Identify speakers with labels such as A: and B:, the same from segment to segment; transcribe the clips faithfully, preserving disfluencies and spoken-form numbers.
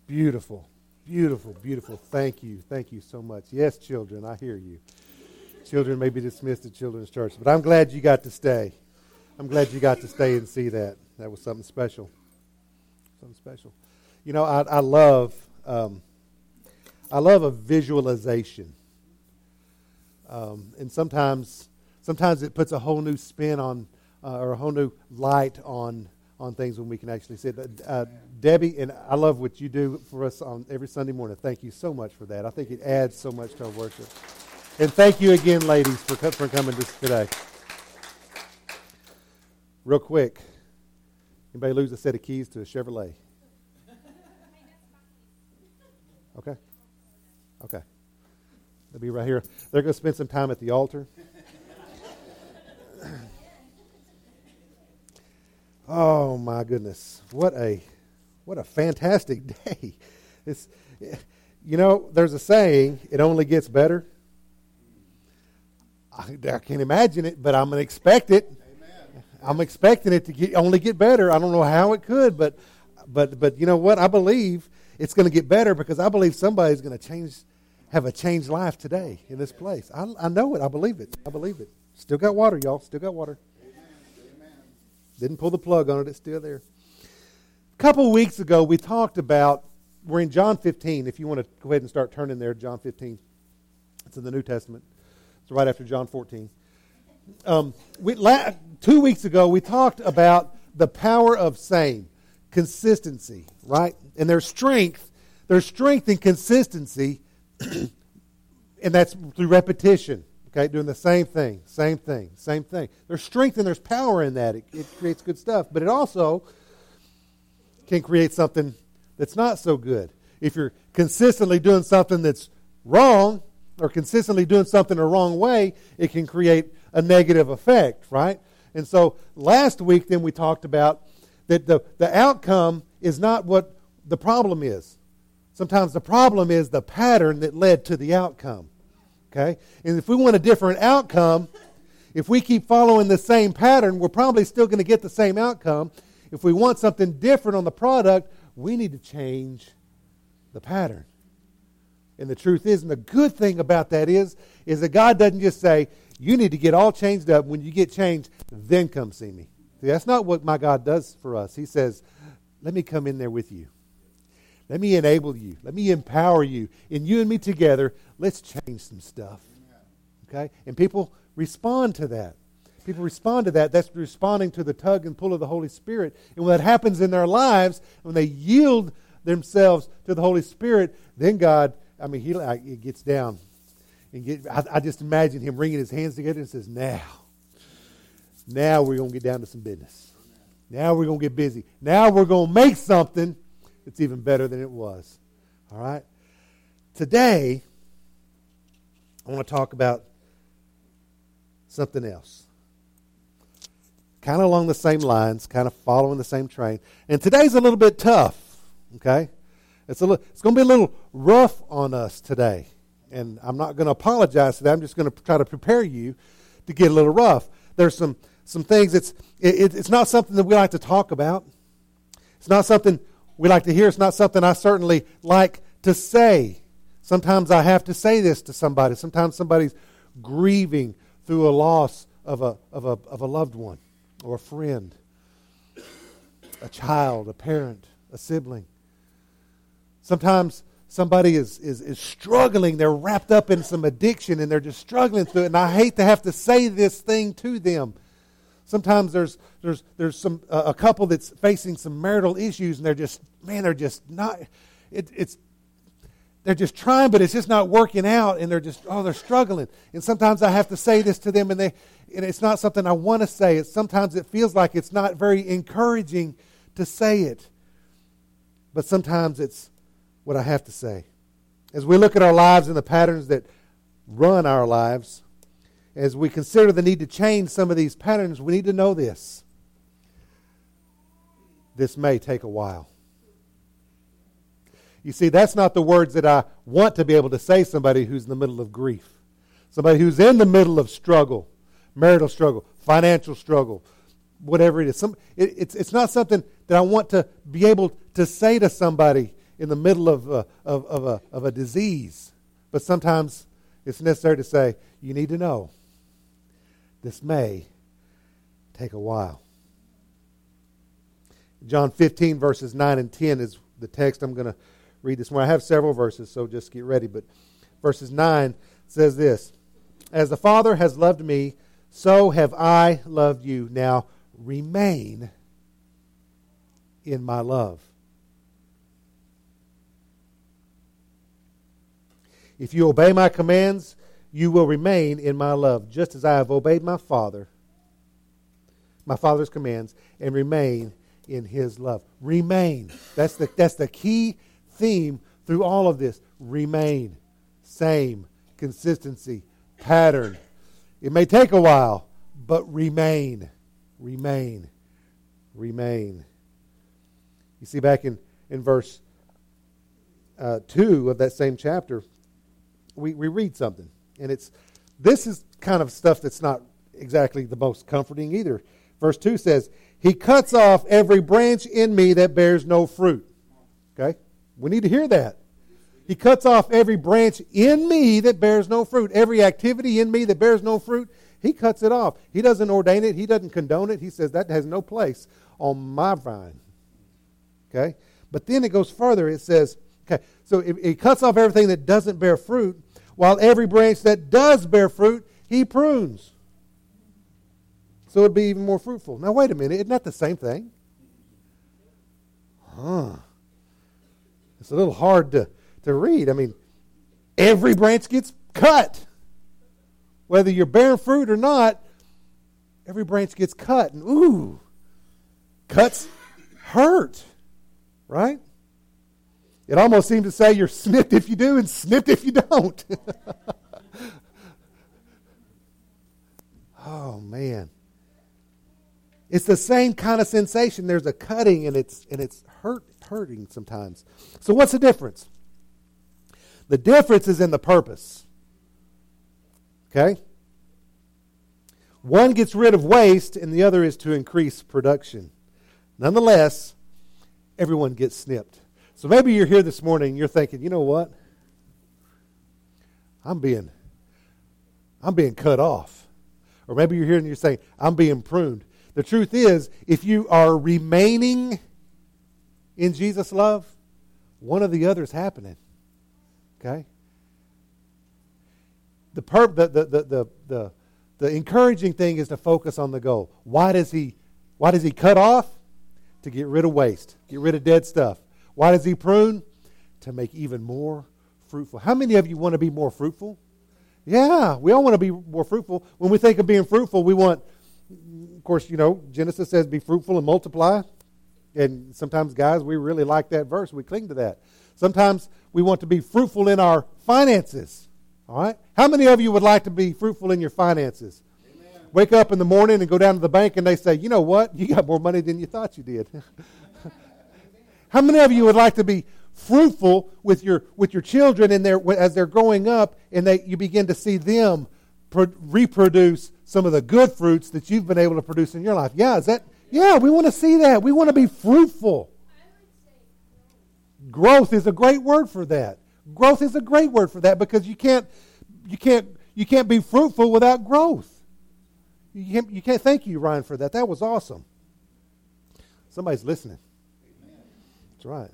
A: Beautiful, beautiful, beautiful. Thank you. Thank you so much. Yes, children, I hear you. Children may be dismissed at Children's Church, but I'm glad you got to stay. I'm glad you got to stay and see that. That was something special. Something special. You know, I, I love, um, I love a visualization, um, and sometimes, sometimes it puts a whole new spin on, uh, or a whole new light on, on things when we can actually see it. Uh, Debbie, and I love what you do for us on every Sunday morning. Thank you so much for that. I think it adds so much to our worship. And thank you again, ladies, for for coming to today. Real quick, anybody lose a set of keys to a Chevrolet? Okay. Okay. They'll be right here. They're going to spend some time at the altar. Oh my goodness! What a what a fantastic day! It's, you know, there's a saying: it only gets better. I, I can't imagine it, but I'm going to expect it. Amen. I'm expecting it to get, only get better. I don't know how it could, but but but you know what? I believe it's going to get better because I believe somebody's going to change, have a changed life today in this place. I, I know it. I believe it. I believe it. Still got water, y'all. Still got water. Amen. Didn't pull the plug on it. It's still there. A couple weeks ago, we talked about, we're in John fifteen. If you want to go ahead and start turning there, John fifteen. It's in the New Testament. It's right after John fourteen. Um, we, la- two weeks ago, we talked about the power of saying, consistency, right? And there's strength. There's strength in consistency, and that's through repetition, okay? Doing the same thing, same thing, same thing. There's strength and there's power in that. It, it creates good stuff. But it also can create something that's not so good. If you're consistently doing something that's wrong, or consistently doing something the wrong way, it can create a negative effect, right? And so last week then we talked about that the, the outcome is not what the problem is. Sometimes the problem is the pattern that led to the outcome, okay? And if we want a different outcome, if we keep following the same pattern, we're probably still going to get the same outcome. If we want something different on the product, we need to change the pattern. And the truth is, and the good thing about that is, is that God doesn't just say, you need to get all changed up. When you get changed, then come see me. See, that's not what my God does for us. He says, let me come in there with you. Let me enable you. Let me empower you. And you and me together, let's change some stuff. Okay? And people respond to that. People respond to that. That's responding to the tug and pull of the Holy Spirit. And when that happens in their lives, when they yield themselves to the Holy Spirit, then God, I mean, he like, it gets down. And get, I, I just imagine him wringing his hands together and says, now, now we're going to get down to some business. Now we're going to get busy. Now we're going to make something that's even better than it was. All right? Today, I want to talk about something else. Kind of along the same lines, kind of following the same train. And today's a little bit tough, okay? It's a little, it's going to be a little rough on us today. And I'm not going to apologize for that. I'm just going to try to prepare you to get a little rough. There's some, some things, it's, it, it's not something that we like to talk about. It's not something we like to hear. It's not something I certainly like to say. Sometimes I have to say this to somebody. Sometimes somebody's grieving through a loss of a, of a, of a loved one or a friend, a child, a parent, a sibling. Sometimes somebody is, is, is struggling. They're wrapped up in some addiction and they're just struggling through it. And I hate to have to say this thing to them. Sometimes there's there's there's some uh, a couple that's facing some marital issues and they're just, man, they're just not, it, it's, they're just trying, but it's just not working out and they're just, oh, they're struggling. And sometimes I have to say this to them and they, and it's not something I want to say. It's sometimes it feels like it's not very encouraging to say it. But sometimes it's what I have to say. As we look at our lives and the patterns that run our lives, as we consider the need to change some of these patterns, we need to know this. This may take a while. You see, that's not the words that I want to be able to say to somebody who's in the middle of grief. Somebody who's in the middle of struggle, marital struggle, financial struggle, whatever it is. Some, it, it's, it's not something that I want to be able to say to somebody in the middle of a, of, of, a, of a disease. But sometimes it's necessary to say, you need to know this may take a while. John fifteen, verses nine and ten is the text I'm going to read this morning. I have several verses, so just get ready. But verses nine says this, as the Father has loved me, so have I loved you. Now remain in my love. If you obey my commands, you will remain in my love, just as I have obeyed my Father, my Father's commands, and remain in his love. Remain. That's the, that's the key theme through all of this. Remain. Same. Consistency. Pattern. It may take a while, but remain. Remain. Remain. You see back in, in verse uh, two of that same chapter, we, we read something. And it's this is kind of stuff that's not exactly the most comforting either. Verse two says, he cuts off every branch in me that bears no fruit. Okay? We need to hear that. He cuts off every branch in me that bears no fruit. Every activity in me that bears no fruit, he cuts it off. He doesn't ordain it. He doesn't condone it. He says that has no place on my vine. Okay? But then it goes further. It says, okay, so it, it cuts off everything that doesn't bear fruit, while every branch that does bear fruit, he prunes. So it'd be even more fruitful. Now, wait a minute. Isn't that the same thing? Huh. It's a little hard to, to read. I mean, every branch gets cut. Whether you're bearing fruit or not, every branch gets cut. And ooh, cuts hurt. Right? It almost seems to say you're snipped if you do and snipped if you don't. Oh, man. It's the same kind of sensation. There's a cutting and it's and it's hurt hurting sometimes. So what's the difference? The difference is in the purpose. Okay? One gets rid of waste and the other is to increase production. Nonetheless, everyone gets snipped. So maybe you're here this morning and you're thinking, you know what? I'm being I'm being cut off. Or maybe you're here and you're saying, I'm being pruned. The truth is, if you are remaining in Jesus' love, one or the other is happening. Okay? The, perp, the, the, the, the, the, the encouraging thing is to focus on the goal. Why does he, why does he cut off? To get rid of waste, get rid of dead stuff. Why does he prune? To make even more fruitful. How many of you want to be more fruitful? Yeah, we all want to be more fruitful. When we think of being fruitful, we want, of course, you know, Genesis says be fruitful and multiply. And sometimes, guys, we really like that verse. We cling to that. Sometimes we want to be fruitful in our finances. All right? How many of you would like to be fruitful in your finances? Amen. Wake up in the morning and go down to the bank and they say, you know what? You got more money than you thought you did. How many of you would like to be fruitful with your with your children in their, as they're growing up and they you begin to see them pro- reproduce some of the good fruits that you've been able to produce in your life? Yeah, is that? Yeah, we want to see that. We want to be fruitful. Growth is a great word for that. Growth is a great word for that because you can't you can't you can't be fruitful without growth. You can't, you can't thank you, Ryan, for that. That was awesome. Somebody's listening. That's right.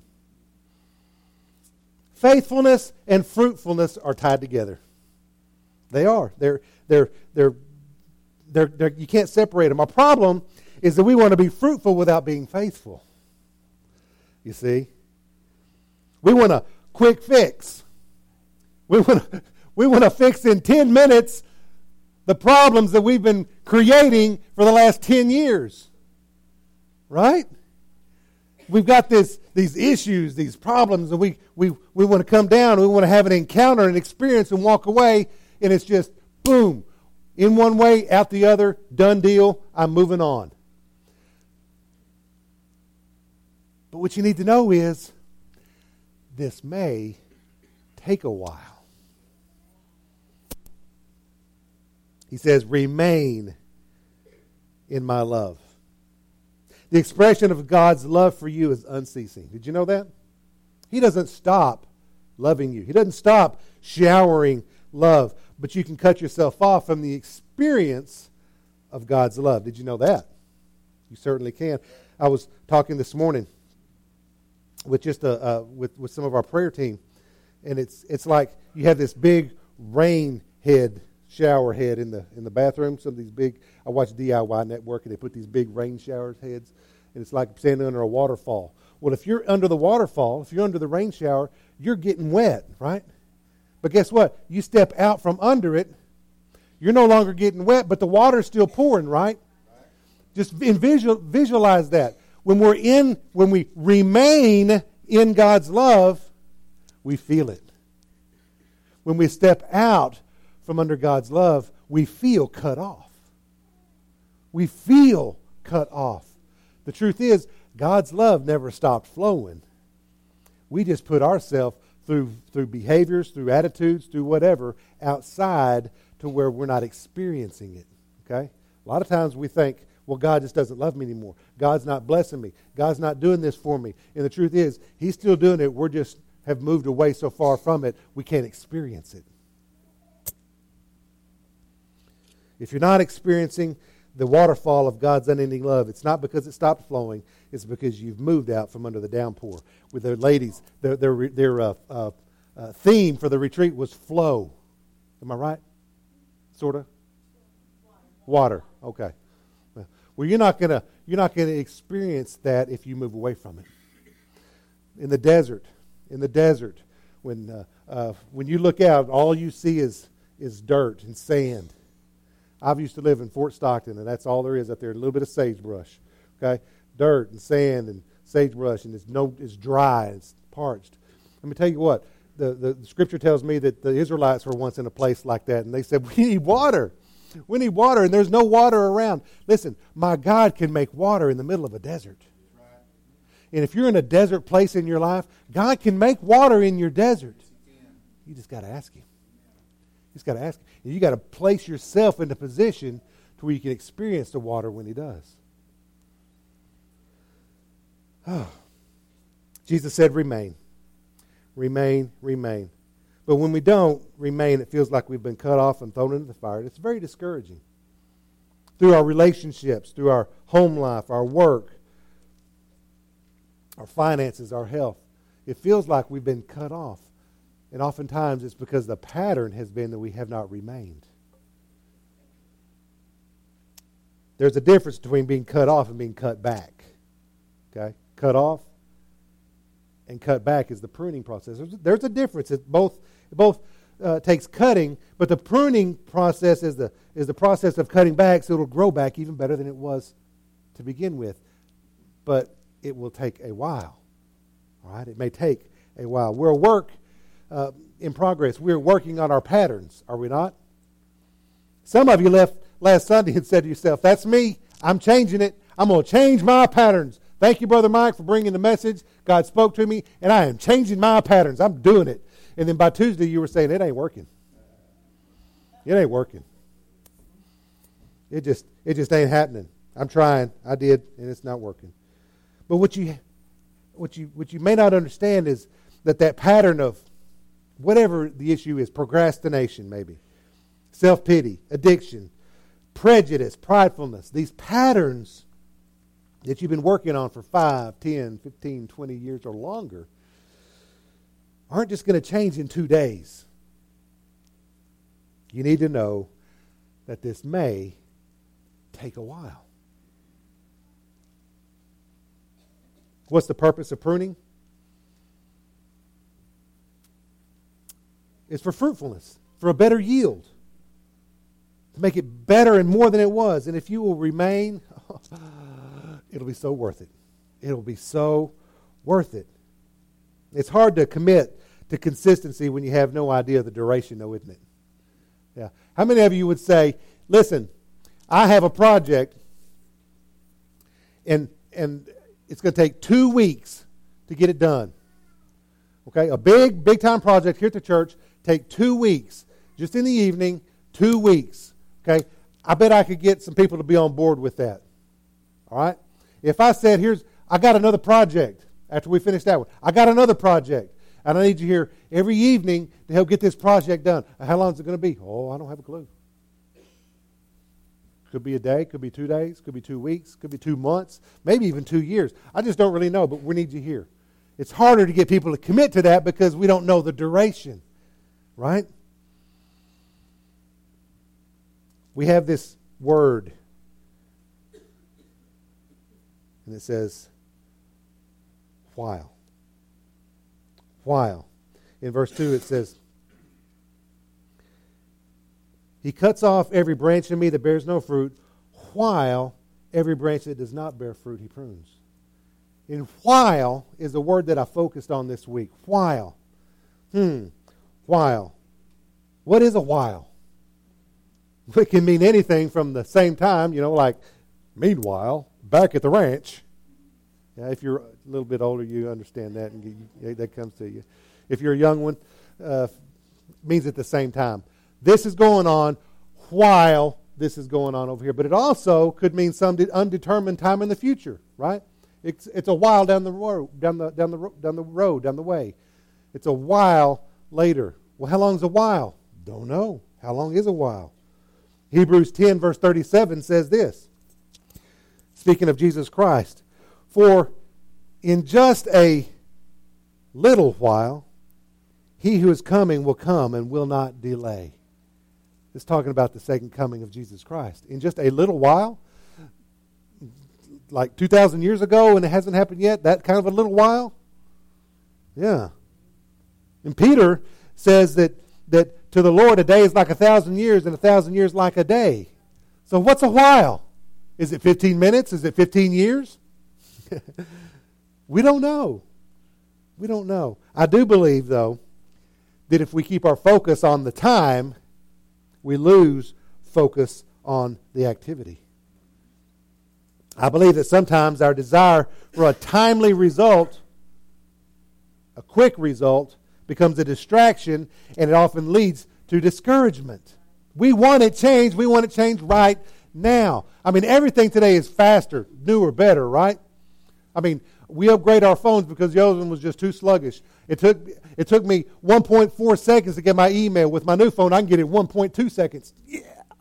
A: Faithfulness and fruitfulness are tied together. They are. They're they're they're they're, they're you can't separate them. Our problem is that we want to be fruitful without being faithful. You see? We want a quick fix. We want to, we want to fix in ten minutes the problems that we've been creating for the last ten years. Right? We've got this these issues, these problems, and we, we, we want to come down, and we want to have an encounter, an experience, and walk away, and it's just, boom, in one way, out the other, done deal, I'm moving on. But what you need to know is, this may take a while. He says, remain in my love. The expression of God's love for you is unceasing. Did you know that? He doesn't stop loving you. He doesn't stop showering love. But you can cut yourself off from the experience of God's love. Did you know that? You certainly can. I was talking this morning with just a uh, with with some of our prayer team, and it's it's like you have this big rain head shower head in the in the bathroom. Some of these big. I watch D I Y Network, and they put these big rain shower heads, and it's like standing under a waterfall. Well, if you're under the waterfall, if you're under the rain shower, you're getting wet, right? But guess what? You step out from under it, you're no longer getting wet, but the water's still pouring, right? Just visual, visualize that. When we're in, when we remain in God's love, we feel it. When we step out from under God's love, we feel cut off. We feel cut off. The truth is, God's love never stopped flowing. We just put ourselves through through behaviors, through attitudes, through whatever, outside to where we're not experiencing it. Okay? A lot of times we think, well, God just doesn't love me anymore. God's not blessing me. God's not doing this for me. And the truth is, He's still doing it. We're just have moved away so far from it, we can't experience it. If you're not experiencing the waterfall of God's unending love, it's not because it stopped flowing. It's because you've moved out from under the downpour. With the ladies, their their, their uh, uh, uh, theme for the retreat was flow. Am I right? Sort of? Water. Okay. Well, you're not gonna you're not gonna experience that if you move away from it. In the desert, in the desert, when uh, uh, when you look out, all you see is is dirt and sand. I've used to live in Fort Stockton, and that's all there is up there. A little bit of sagebrush, okay, dirt and sand and sagebrush, and it's no, it's dry, it's parched. Let me tell you what. The, the the scripture tells me that the Israelites were once in a place like that, and they said, "We need water. We need water," and there's no water around. Listen, my God can make water in the middle of a desert. And if you're in a desert place in your life, God can make water in your desert. You just got to ask Him. You just got to ask Him. And you got to place yourself in a position to where you can experience the water when He does. Oh. Jesus said, "Remain, remain, remain." But when we don't remain, it feels like we've been cut off and thrown into the fire. It's very discouraging. Through our relationships, through our home life, our work, our finances, our health, it feels like we've been cut off. And oftentimes it's because the pattern has been that we have not remained. There's a difference between being cut off and being cut back. Okay? Cut off and cut back is the pruning process. There's, there's a difference. It both it both uh, takes cutting, but the pruning process is the is the process of cutting back, so it'll grow back even better than it was to begin with. But it will take a while. All right? It may take a while. We're a work uh, in progress. We're working on our patterns, are we not? Some of you left last Sunday and said to yourself, "That's me. I'm changing it. I'm going to change my patterns. Thank you, Brother Mike, for bringing the message. God spoke to me, and I am changing my patterns. I'm doing it." And then by Tuesday, you were saying, "It ain't working. It ain't working. It just, it just ain't happening. I'm trying. I did, and it's not working." But what you, what you, what you may not understand is that that pattern of whatever the issue is, procrastination maybe, self-pity, addiction, prejudice, pridefulness, these patterns that you've been working on for five, ten, fifteen, twenty years or longer aren't just going to change in two days. You need to know that this may take a while. What's the purpose of pruning? It's for fruitfulness, for a better yield, to make it better and more than it was. And if you will remain, it'll be so worth it. It'll be so worth it. It's hard to commit to consistency when you have no idea of the duration, though, isn't it? Yeah. How many of you would say, "Listen, I have a project, and and it's going to take two weeks to get it done." Okay, a big, big time project here at the church, take two weeks, just in the evening, two weeks. Okay, I bet I could get some people to be on board with that. All right. If I said, "Here's, I got another project after we finish that one. I got another project, and I need you here every evening to help get this project done. How long is it going to be? Oh, I don't have a clue. Could be a day, could be two days, could be two weeks, could be two months, maybe even two years. I just don't really know, but we need you here. It's harder to get people to commit to that because we don't know the duration, right? We have this word, and it says, while. While. In verse two it says, He cuts off every branch in me that bears no fruit, while every branch that does not bear fruit he prunes. And while is the word that I focused on this week. While. Hmm. While. What is a while? It can mean anything from the same time, you know, like, meanwhile, back at the ranch. Yeah, if you're a little bit older, you understand that, and you, that comes to you. If you're a young one, uh, means at the same time. This is going on while this is going on over here. But it also could mean some undetermined time in the future, right? It's it's a while down the road, down the down the down the road, down the way. It's a while later. Well, how long is a while? Don't know. How long is a while? Hebrews ten verse thirty-seven says this. Speaking of Jesus Christ, for in just a little while, he who is coming will come and will not delay. It's talking about the second coming of Jesus Christ. In just a little while, like two thousand years ago and it hasn't happened yet, that kind of a little while? Yeah. And Peter says that, that to the Lord a day is like a thousand years and a thousand years like a day. So what's a while? Is it fifteen minutes? Is it fifteen years? We don't know. We don't know. I do believe, though, that if we keep our focus on the time, we lose focus on the activity. I believe that sometimes our desire for a timely result, a quick result, becomes a distraction, and it often leads to discouragement. We want it changed. We want it changed right now. I mean, everything today is faster, newer, better, right? I mean, we upgrade our phones because the other one was just too sluggish. It took it took me one point four seconds to get my email. With my new phone, I can get it in one point two seconds. Yeah.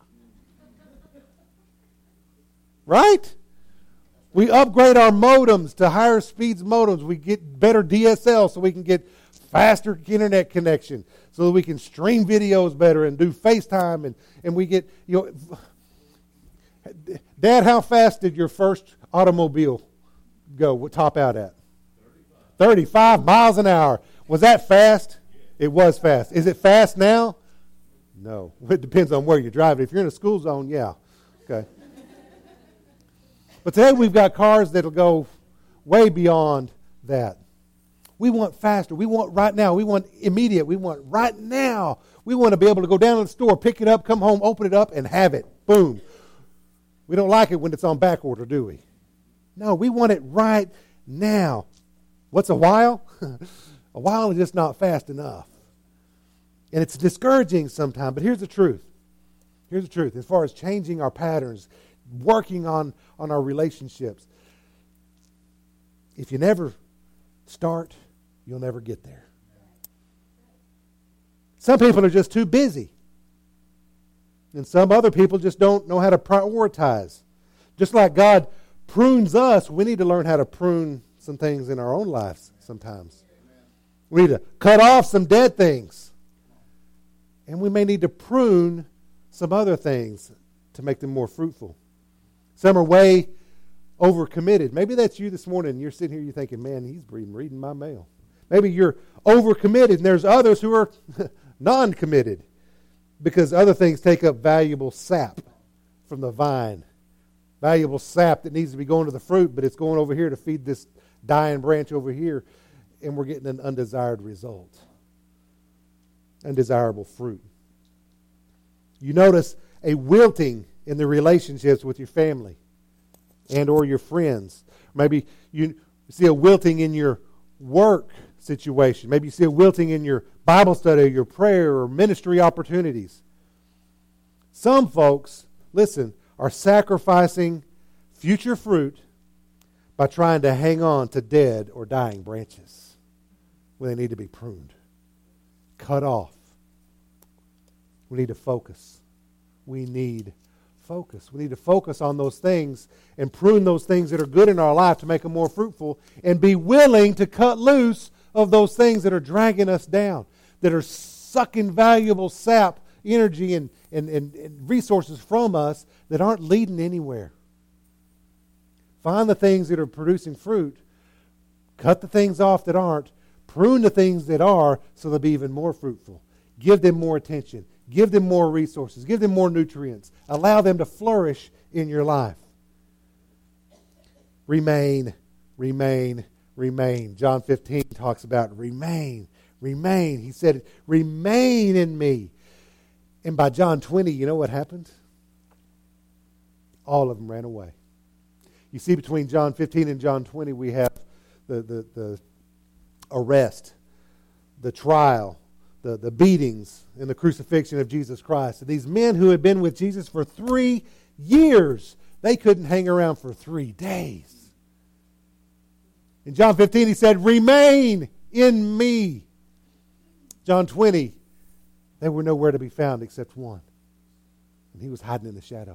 A: Right? We upgrade our modems to higher speeds modems. We get better D S L so we can get faster internet connection so that we can stream videos better and do FaceTime. And, and we get, you know, Dad, how fast did your first automobile go, top out at? thirty-five miles an hour. Was that fast? It was fast. Is it fast now? No. It depends on where you're driving. If you're in a school zone, yeah. Okay. But today we've got cars that'll go way beyond that. We want faster. We want right now. We want immediate. We want right now. We want to be able to go down to the store, pick it up, come home, open it up, and have it. Boom. We don't like it when it's on back order, do we? No, we want it right now. What's a while? A while is just not fast enough. And it's discouraging sometimes, but here's the truth. Here's the truth. As far as changing our patterns, working on, on our relationships, if you never start, you'll never get there. Some people are just too busy. And some other people just don't know how to prioritize. Just like God prunes us, we need to learn how to prune some things in our own lives sometimes. We need to cut off some dead things. And we may need to prune some other things to make them more fruitful. Some are way overcommitted. Maybe that's you this morning. You're sitting here, you're thinking, man, he's reading my mail. Maybe you're overcommitted, and there's others who are non-committed because other things take up valuable sap from the vine. Valuable sap that needs to be going to the fruit, but it's going over here to feed this dying branch over here, and we're getting an undesired result. Undesirable fruit. You notice a wilting in the relationships with your family and or your friends. Maybe you see a wilting in your work situation. Maybe you see a wilting in your Bible study, or your prayer, or ministry opportunities. Some folks, listen, are sacrificing future fruit by trying to hang on to dead or dying branches when they need to be pruned, cut off. We need to focus. We need focus. We need to focus on those things and prune those things that are good in our life to make them more fruitful, and be willing to cut loose of those things that are dragging us down, that are sucking valuable sap, energy, and, and, and, and resources from us that aren't leading anywhere. Find the things that are producing fruit, cut the things off that aren't, prune the things that are so they'll be even more fruitful. Give them more attention. Give them more resources. Give them more nutrients. Allow them to flourish in your life. Remain, remain, remain. John fifteen talks about remain, remain. He said, remain in me. And by John twenty, you know what happened? All of them ran away. You see, between John fifteen and John twenty, we have the, the, the arrest, the trial, the, the beatings, and the crucifixion of Jesus Christ. And these men who had been with Jesus for three years, they couldn't hang around for three days. In John fifteen, he said, remain in me. John twenty, they were nowhere to be found except one. And he was hiding in the shadows.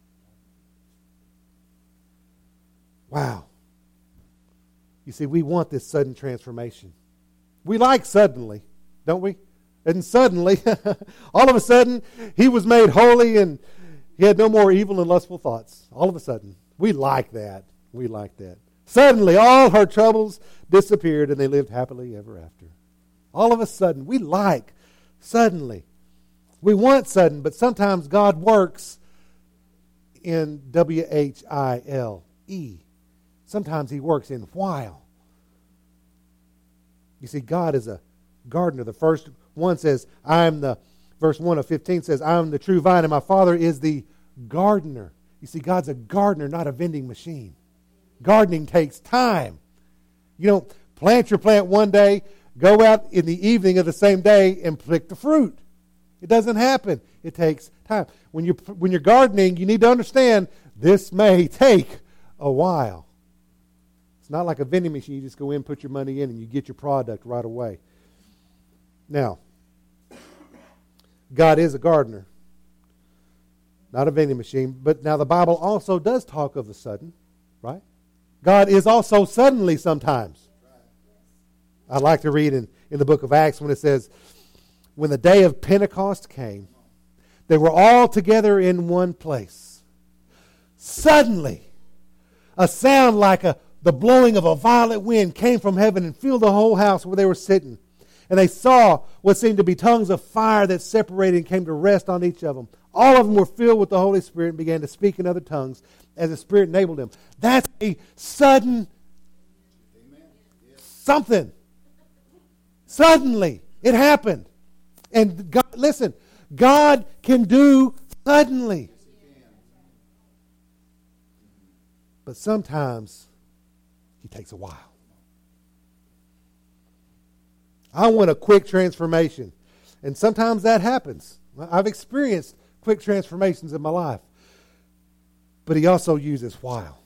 A: Wow. You see, we want this sudden transformation. We like suddenly, don't we? And suddenly, all of a sudden, he was made holy and he had no more evil and lustful thoughts. All of a sudden. We like that. We like that. Suddenly, all her troubles disappeared and they lived happily ever after. All of a sudden, we like suddenly. We want sudden, but sometimes God works in W H I L E. Sometimes he works in while. You see, God is a gardener. The first one says, I am the, verse one of fifteen says, I am the true vine and my Father is the gardener. You see, God's a gardener, not a vending machine. Gardening takes time. You don't plant your plant one day, go out in the evening of the same day and pick the fruit. It doesn't happen. It takes time. When you're, when you're gardening, you need to understand this may take a while. It's not like a vending machine. You just go in, put your money in, and you get your product right away. Now, God is a gardener, not a vending machine. But now the Bible also does talk of the sudden, right? God is also suddenly sometimes. I like to read in, in the book of Acts when it says, when the day of Pentecost came, they were all together in one place. Suddenly, a sound like a the blowing of a violent wind came from heaven and filled the whole house where they were sitting. And they saw what seemed to be tongues of fire that separated and came to rest on each of them. All of them were filled with the Holy Spirit and began to speak in other tongues as the Spirit enabled them. That's a sudden something. Suddenly, it happened. And God, listen, God can do suddenly. But sometimes he takes a while. I want a quick transformation. And sometimes that happens. I've experienced quick transformations in my life. But he also uses while.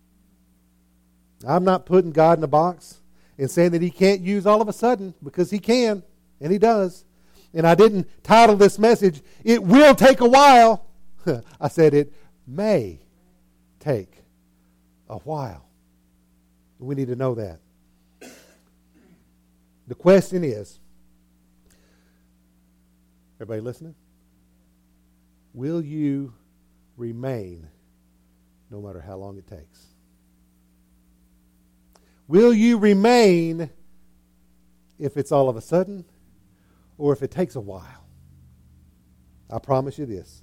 A: I'm not putting God in a box and saying that he can't use all of a sudden, because he can, and he does. And I didn't title this message, It Will Take a While. I said it may take a while. We need to know that. The question is, everybody listening? Will you remain no matter how long it takes? Will you remain if it's all of a sudden or if it takes a while? I promise you this.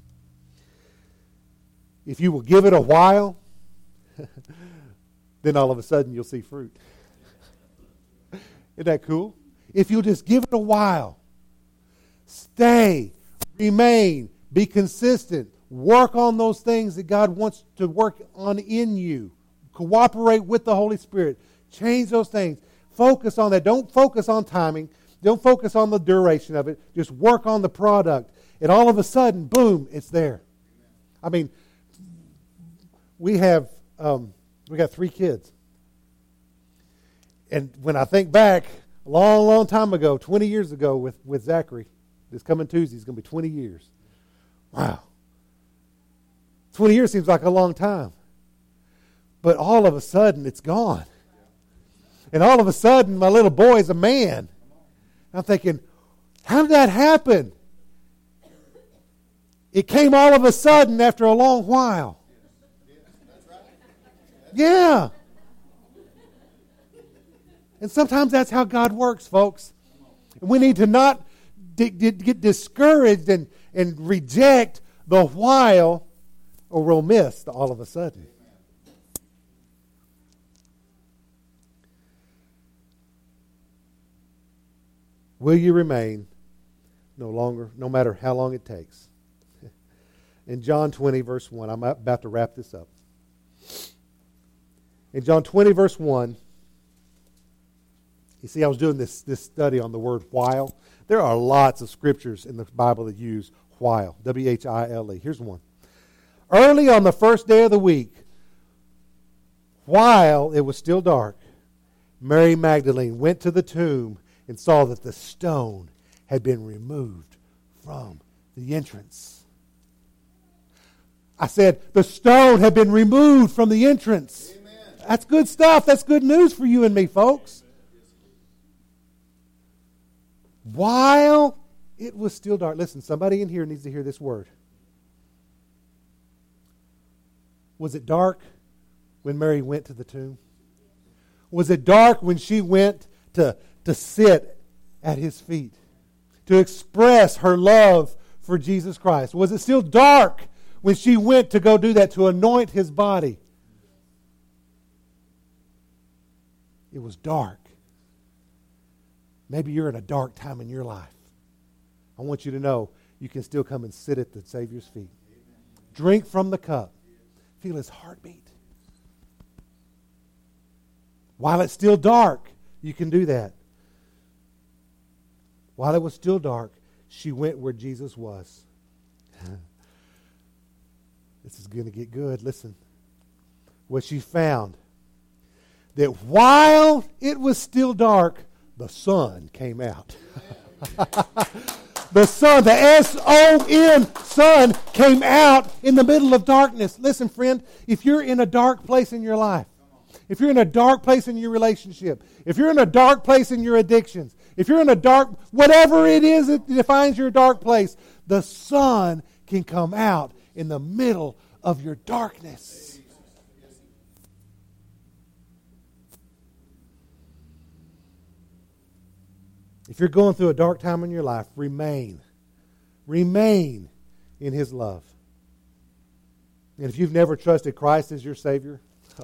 A: If you will give it a while, then all of a sudden you'll see fruit. Isn't that cool? If you'll just give it a while, stay, remain, be consistent, work on those things that God wants to work on in you. Cooperate with the Holy Spirit. Change those things. Focus on that. Don't focus on timing. Don't focus on the duration of it. Just work on the product. And all of a sudden, boom, it's there. I mean, we have... Um, We got three kids. And when I think back, a long, long time ago, twenty years ago with, with Zachary, this coming Tuesday is going to be twenty years. Wow. twenty years seems like a long time. But all of a sudden, it's gone. And all of a sudden, my little boy is a man. I'm thinking, how did that happen? It came all of a sudden after a long while. Yeah. And sometimes that's how God works, folks. And we need to not d- d- get discouraged and, and reject the while, or we'll miss the all of a sudden. Will you remain no longer, no matter how long it takes? In John twenty, verse one, I'm about to wrap this up. In John twenty, verse one, you see, I was doing this, this study on the word while. There are lots of scriptures in the Bible that use while, W H I L E. Here's one. Early on the first day of the week, while it was still dark, Mary Magdalene went to the tomb and saw that the stone had been removed from the entrance. I said, the stone had been removed from the entrance. Amen. That's good stuff. That's good news for you and me, folks. While it was still dark. Listen, somebody in here needs to hear this word. Was it dark when Mary went to the tomb? Was it dark when she went to, to sit at his feet, to express her love for Jesus Christ? Was it still dark when she went to go do that, to anoint his body? It was dark. Maybe you're in a dark time in your life. I want you to know you can still come and sit at the Savior's feet. Drink from the cup. Feel his heartbeat. While it's still dark, you can do that. While it was still dark, she went where Jesus was. This is going to get good. Listen. What she found, that while it was still dark, the sun came out. The sun, the S O N, sun came out in the middle of darkness. Listen, friend, if you're in a dark place in your life, if you're in a dark place in your relationship, if you're in a dark place in your addictions, if you're in a dark, whatever it is that defines your dark place, the sun can come out in the middle of your darkness. If you're going through a dark time in your life, remain. Remain in his love. And if you've never trusted Christ as your Savior,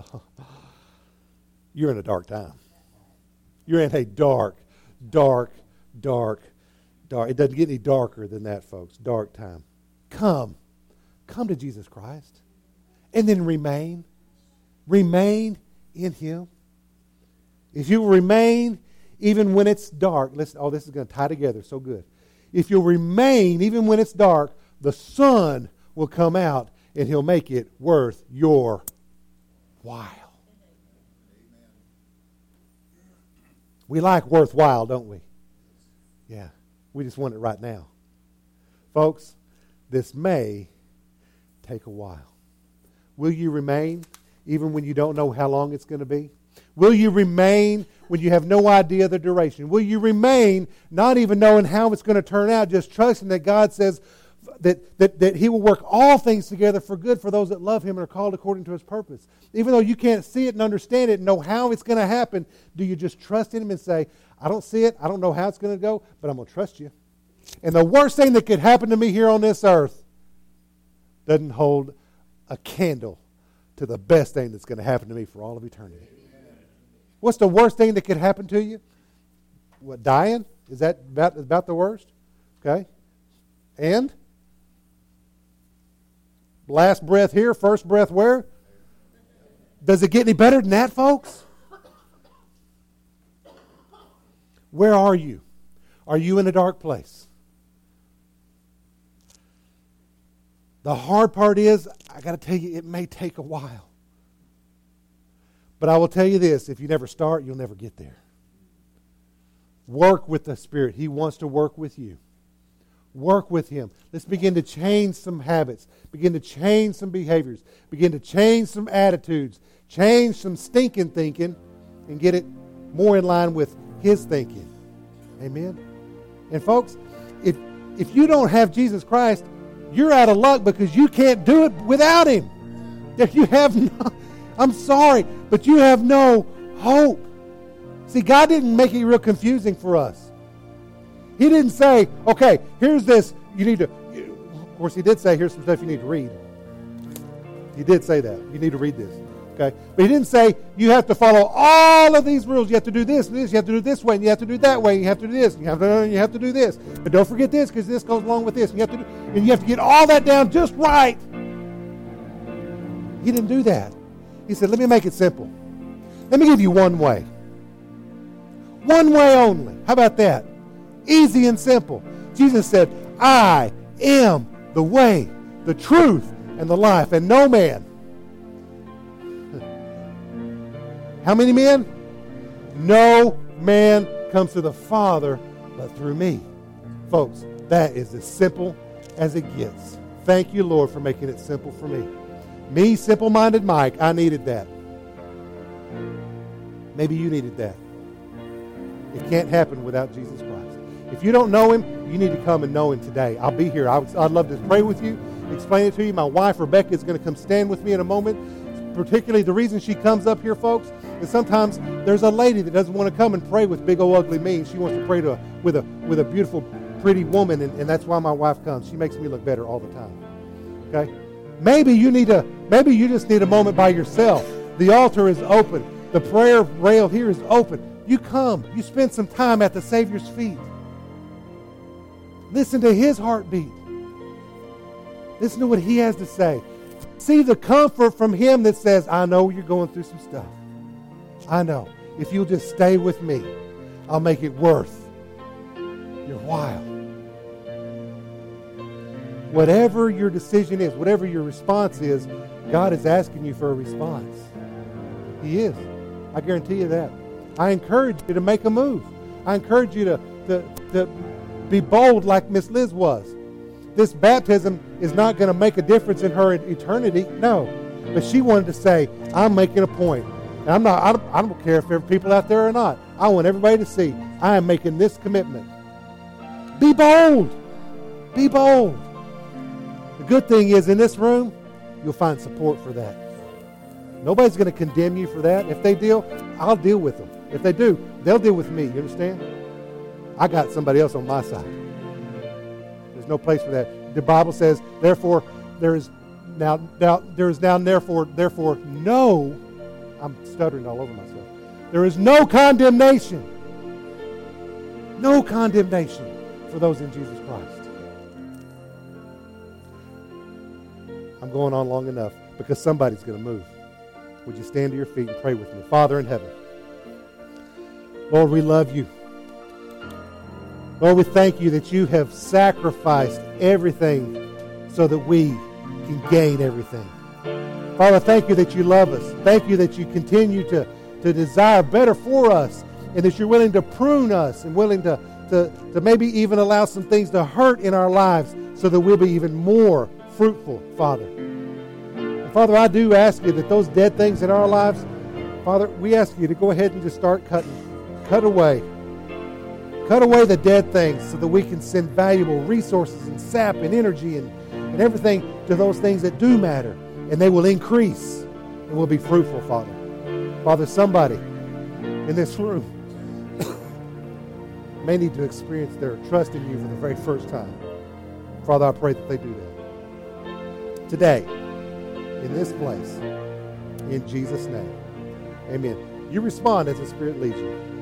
A: you're in a dark time. You're in a dark, dark, dark, dark. It doesn't get any darker than that, folks. Dark time. Come. Come to Jesus Christ. And then remain. Remain in him. If you remain even when it's dark, listen, oh, this is going to tie together so good. If you'll remain even when it's dark, the sun will come out and he'll make it worth your while. We like worthwhile, don't we? Yeah. We just want it right now. Folks, this may take a while. Will you remain even when you don't know how long it's going to be? Will you remain when you have no idea the duration? Will you remain not even knowing how it's going to turn out, just trusting that God says that, that, that he will work all things together for good for those that love him and are called according to his purpose? Even though you can't see it and understand it and know how it's going to happen, do you just trust in him and say, I don't see it, I don't know how it's going to go, but I'm going to trust you. And the worst thing that could happen to me here on this earth doesn't hold a candle to the best thing that's going to happen to me for all of eternity. What's the worst thing that could happen to you? What, dying? Is that about, about the worst? Okay. And? Last breath here, first breath where? Does it get any better than that, folks? Where are you? Are you in a dark place? The hard part is, I got to tell you, it may take a while. But I will tell you this, if you never start, you'll never get there. Work with the Spirit. He wants to work with you. Work with Him. Let's begin to change some habits. Begin to change some behaviors. Begin to change some attitudes. Change some stinking thinking and get it more in line with His thinking. Amen? And folks, if if you don't have Jesus Christ, you're out of luck because you can't do it without Him. If you have no, I'm sorry, but you have no hope. See, God didn't make it real confusing for us. He didn't say, okay, here's this, you need to, of course He did say, here's some stuff you need to read. He did say that. You need to read this. Okay? But He didn't say, you have to follow all of these rules. You have to do this, this, you have to do it this way, and you have to do it that way, and you have to do this, and you have to, you have to do this. But don't forget this, because this goes along with this. And you, have to do, and you have to get all that down just right. He didn't do that. He said, let me make it simple. Let me give you one way. One way only. How about that? Easy and simple. Jesus said, I am the way, the truth, and the life, and no man. How many men? No man comes to the Father but through me. Folks, that is as simple as it gets. Thank you, Lord, for making it simple for me. Me, simple-minded Mike, I needed that. Maybe you needed that. It can't happen without Jesus Christ. If you don't know Him, you need to come and know Him today. I'll be here. I'd love to pray with you, explain it to you. My wife, Rebecca, is going to come stand with me in a moment. Particularly the reason she comes up here, folks, is sometimes there's a lady that doesn't want to come and pray with big old ugly me. She wants to pray to a, with a with a beautiful, pretty woman, and, and that's why my wife comes. She makes me look better all the time. Okay? Maybe you need a maybe you just need a moment by yourself. The altar is open. The prayer rail here is open. You come. You spend some time at the Savior's feet. Listen to His heartbeat. Listen to what He has to say. See the comfort from Him that says, I know you're going through some stuff. I know. If you'll just stay with me, I'll make it worth your while. Whatever your decision is, whatever your response is, God is asking you for a response. He is. I guarantee you that. I encourage you to make a move. I encourage you to, to, to be bold like Miss Liz was. This baptism is not going to make a difference in her eternity. No. But she wanted to say, I'm making a point. And I'm not, I don't, I don't care if there are people out there or not. I want everybody to see I am making this commitment. Be bold. Be bold. The good thing is in this room, you'll find support for that. Nobody's going to condemn you for that. If they deal, I'll deal with them. If they do, they'll deal with me. You understand? I got somebody else on my side. There's no place for that. The Bible says, therefore, there is now, now there is now therefore, therefore no, I'm stuttering all over myself. There is no condemnation. No condemnation for those in Jesus Christ. I'm going on long enough because somebody's going to move. Would you stand to your feet and pray with me? Father in heaven, Lord, we love you. Lord, we thank you that you have sacrificed everything so that we can gain everything. Father, thank you that you love us. Thank you that you continue to, to desire better for us and that you're willing to prune us and willing to, to, to maybe even allow some things to hurt in our lives so that we'll be even more fruitful, Father. And Father, I do ask you that those dead things in our lives, Father, we ask you to go ahead and just start cutting. Cut away. Cut away the dead things so that we can send valuable resources and sap and energy and, and everything to those things that do matter. And they will increase and will be fruitful, Father. Father, somebody in this room may need to experience their trust in you for the very first time. Father, I pray that they do that. Today, in this place, in Jesus' name. Amen. You respond as the Spirit leads you.